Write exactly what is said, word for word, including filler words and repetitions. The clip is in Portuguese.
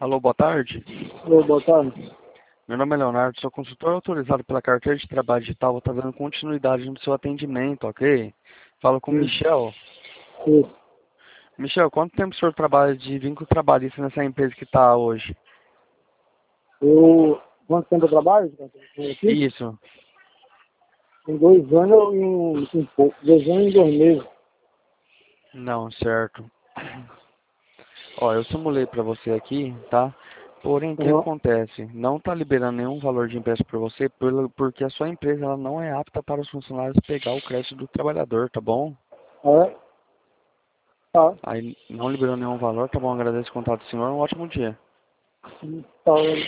Alô, boa tarde. Ô, boa tarde. Meu nome é Leonardo, sou consultor autorizado pela carteira de trabalho digital. Vou estar dando continuidade no seu atendimento, ok? Falo com o Sim, Michel. sim. Michel, quanto tempo o senhor trabalha de vínculo trabalhista nessa empresa que está hoje? Eu, quanto tempo eu trabalho aqui? Isso. Tem dois anos e um, um pouco. Dois anos e dois meses. Não, certo. Ó, eu simulei para você aqui, tá? Porém, o que Uhum. acontece? Não está liberando nenhum valor de empréstimo para você pelo- porque a sua empresa ela não é apta para os funcionários pegar o crédito do trabalhador, tá bom? É, tá. Aí não liberou nenhum valor, tá bom? Agradeço o contato do senhor, um ótimo dia. Tá.